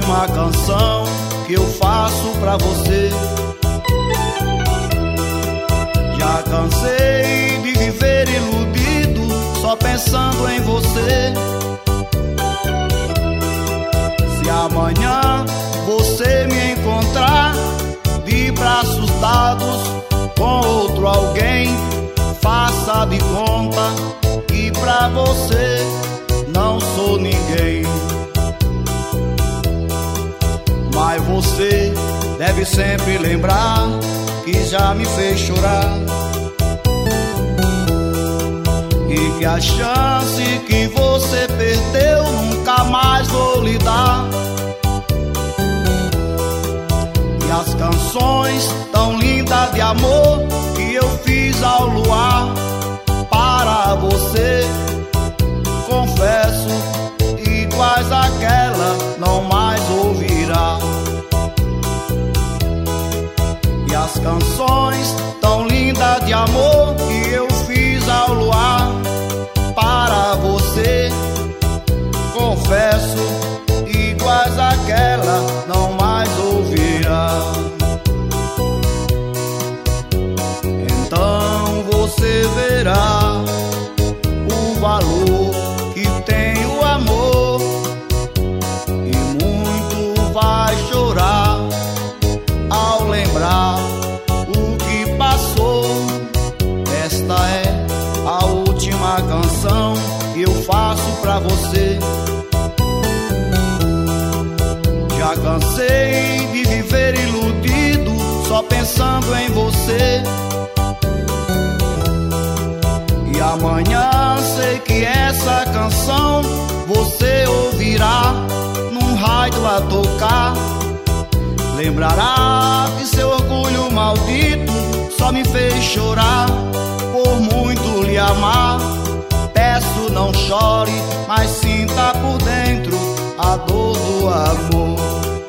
última canção que eu faço pra você. Já cansei de viver iludido, só pensando em você. Se amanhã você me encontrar de braços dados com outro alguém, faça de conta que pra você não sou ninguém. Mas você deve sempre lembrar que já me fez chorar, e que a chance que você perdeu nunca mais vou lhe dar. E as canções tão lindas de amor que eu fiz ao luar para você, confesso, iguais àquela não mais ouvirá. E as canções tão lindas de amor que eu fiz ao luar para você, confesso, iguais àquela não mais ouvirá. Então você verá o valor que tem o amor, e muito vai chorar ao lembrar o que passou. Esta é a última canção que eu faço pra você. Já cansei de viver iludido, só pensando em você. E amanhã sei que essa canção você ouvirá num rádio a tocar. Lembrará que seu orgulho maldito só me fez chorar por muito lhe amar. Peço, não chore, mas sinta por dentro a dor do amor.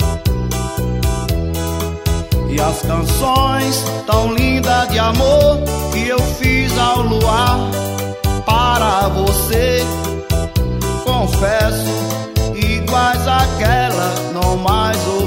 E as canções tão lindas de amor que eu fiz ao luar para você, confesso, iguais àquela não mais ouvirá.